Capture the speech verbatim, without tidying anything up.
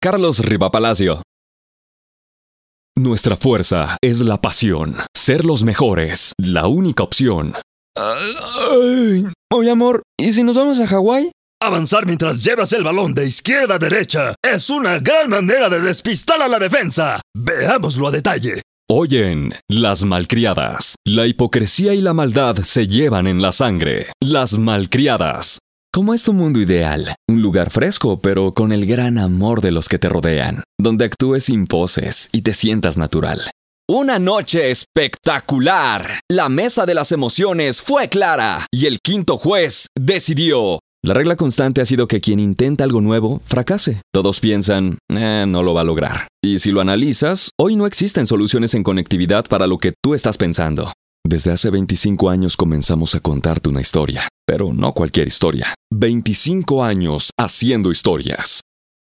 Carlos Riva Palacio. Nuestra fuerza es la pasión. Ser los mejores, la única opción. Ay. Oye, amor, ¿y si nos vamos a Hawái? Avanzar mientras llevas el balón de izquierda a derecha es una gran manera de despistar a la defensa. Veámoslo a detalle. Oyen, las malcriadas. La hipocresía y la maldad se llevan en la sangre. Las malcriadas. ¿Cómo es tu mundo ideal? Un lugar fresco, pero con el gran amor de los que te rodean, donde actúes sin poses y te sientas natural. Una noche espectacular. La mesa de las emociones fue clara y el quinto juez decidió. La regla constante ha sido que quien intenta algo nuevo, fracase. Todos piensan, eh, no lo va a lograr. Y si lo analizas, hoy no existen soluciones en conectividad para lo que tú estás pensando. Desde hace veinticinco años comenzamos a contarte una historia, pero no cualquier historia. veinticinco años haciendo historias.